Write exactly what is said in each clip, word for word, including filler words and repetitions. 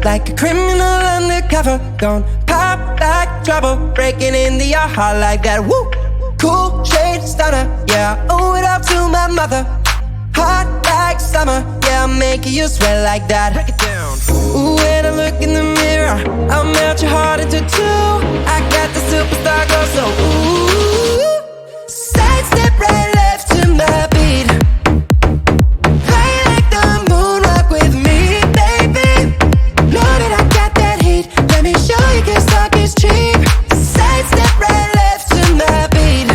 like a criminal undercover. Don't pop like trouble, breaking into your heart like that. Woo! Cool shade stunner, yeah, I owe it up to my mother. Hot like summer, yeah, I'm making you sweat like that. Break it down. Ooh, when I look in the mirror, I'll melt your heart into two. I got the superstar glow, so ooh. Side step right left to my beat. Play like the moon, rock with me, baby. Know that I got that heat, let me show you, cause talk is cheap. Side step right left to my beat.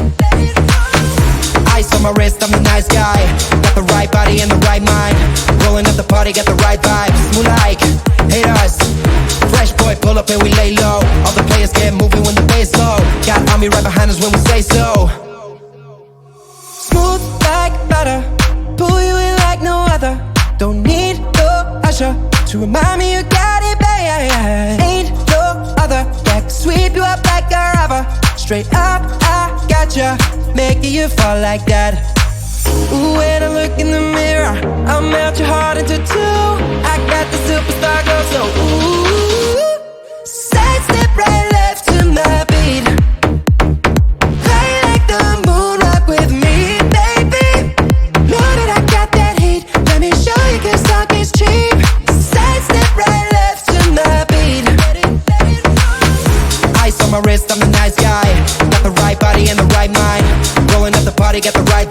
Ice on my wrist, I'm the nice guy. Got the right body and the right mind. Rolling up the party, got the right vibes. Smooth like haters. Fresh boy, pull up and we lay low. All the players get moving when the bass low. Got army right behind us when we say so. Smooth like butter, pull you in like no other. Don't need no usher to remind me you got it, babe. Ain't no other that can sweep you up like a rubber. Straight up, I gotcha, making you fall like that. Ooh, when I look in the mirror, I'll melt your heart into two. I got the superstar glow, so ooh. Side step right left to my beat. Play like the moon, rock with me, baby. Know that I got that heat, let me show you, cause talk is cheap. Side step right left to my beat. Ice on my wrist, I'm the nice guy. Got the right body and the right mind. Rolling up the party, got the right